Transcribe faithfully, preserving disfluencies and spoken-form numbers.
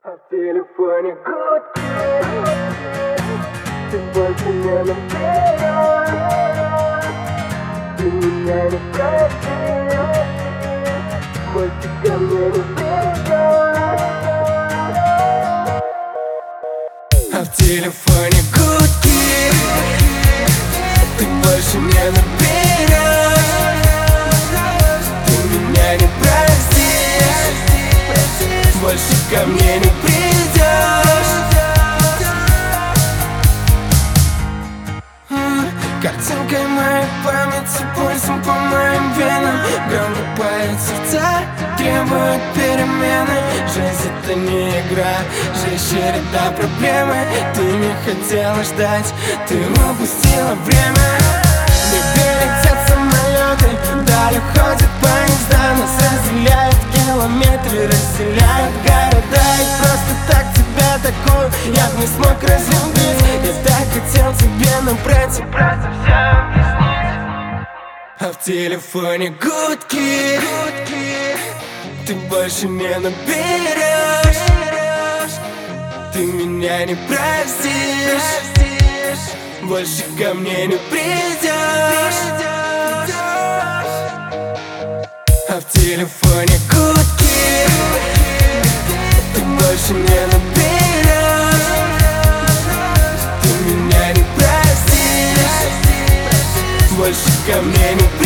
А в телефоне гудки, ты больше не наберешь, ты меня не простишь, больше ко мне не придешь. А в телефоне гудки, ты больше не наберешь, ты меня не простишь, больше ко мне не придешь. Картинкой моей памяти, пульсом по моим венам громко поет сердца, требует перемены. Жизнь — это не игра, жизнь череда проблемы. Ты не хотела ждать, ты упустила время. В небе летят самолеты, вдаль уходят поезда. Нас разделяют километры, разделяют города. И просто так тебя такую я б не смог разлюбить. Я так хотел тебе набрать и просто все объяснить. А в телефоне гудки, ты больше не наберешь, ты меня не простишь, больше ко мне не придешь. А в телефоне гудки, ты больше не наберешь, ты меня не простишь, больше ко мне не придешь.